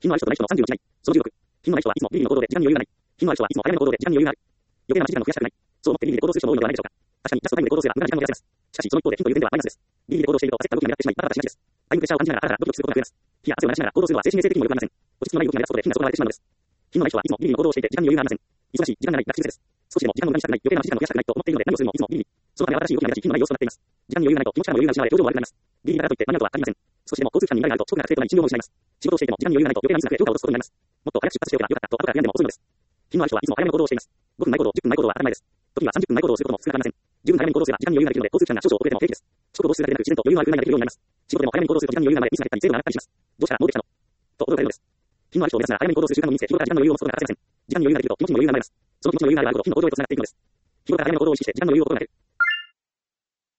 品のある人とない人の30の違い。その16。品のない人はいつもビリの行動で時間に余裕がない。品のある人はいつも早めの行動で時間に余裕がある。余計な待ち時間を増やしたくない。そう思ってビリで行動する人も多いのではないでしょうか。確かにジャストタイムで行動すれば無駄な時間を増やせます。しかし、その一方で品という点ではマイナスです。ビリで行動していると焦った動きが目立ってしまい、バタバタしがちです。タイムプレッシャーを感じながらハラハラドキドキすることが増えます。火や汗を流しながら行動するのは精神衛生的にも良くありません。落ち着きのない動きが目立つことで品が損なわれてしまうのです。品のない人はいつもビリに行動をしていて時間に余裕がありません。忙しい、時間がない、が口癖です。少しでも時間の無駄にしたくない、余計な待ち時間を増やしたくないと思っているので何をするのもいつもビリに。そのため新しい動きが目立ち、品のない様子となっています。時間に余裕がないと気持ちからも余裕が失われ、表情も悪くなります。ビリだからといって間に合うとは限りません。少しでも交通機関に乱れがあると遅刻が確定となり、診療も失います。仕事をしていても時間に余裕がないと余計なミスが増え、評価を落とすことになります。もっと早く出発しておけばよかったと後から悔やんでも遅いのです。品のある人はいつも早めの行動をしています。5分前行動、10分前行動は当たり前です。時には30分前行動をすることも少なくありません。十分早めに行動すれば時間に余裕ができるので、交通機関が少々遅れても平気です。遅刻をするだけでなく自然と余裕のある車にができるようになります。仕事でも早めに行動すると時間に余裕が生まれ、ミスが減ったり、精度が上がったりします。どうしたら戻ってきたのと驚かれるのです。品のある人を目指すなら早めに行動する習慣を身につけ、日頃から時間の余裕を持つことが欠かせません。時間に余裕ができると気持ちにも余裕が生まれます。その気持ちの余裕があることを品の行動へとつながっていくのです。日頃から早めの行動を意識して時間の余裕を心がける。